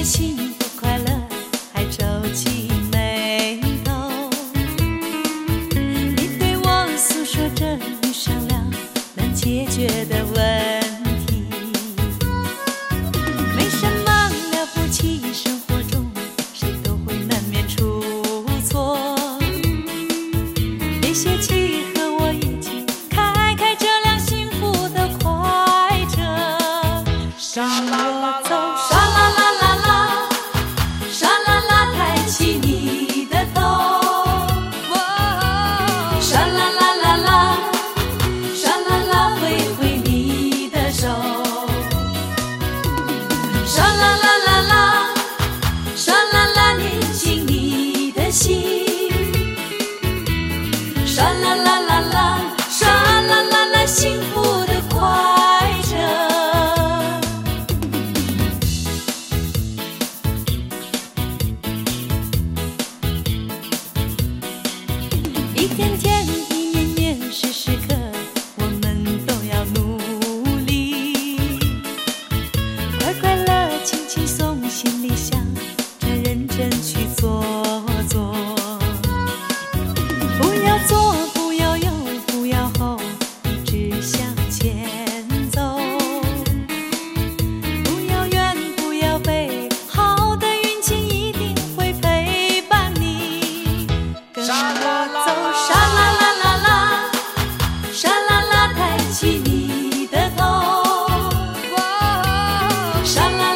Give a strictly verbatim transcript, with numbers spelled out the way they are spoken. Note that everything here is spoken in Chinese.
该幸福快乐，还皱起眉头。你对我诉说着你商量能解决的问题，没什么了不起，生活中谁都会难免出错。别泄气，和我一起开开这辆幸福的快车，跟我走。沙啦啦啦啦，沙啦啦，抬起你的头。沙啦啦啦啦，沙啦啦，挥挥你的手。沙啦啦啦啦，沙啦啦，捏紧你的心。沙啦啦啦啦，沙啦啦啦，幸福的快车。一天天，一年年，时时刻，我们都要努力。快快乐，轻轻松，心里想着认真去做做。不要左，不要右，不要后，一直向前走。不要远，不要北，好的运气一定会陪伴你。跟我走，沙啦啦啦啦，沙啦啦，抬起你的头。沙啦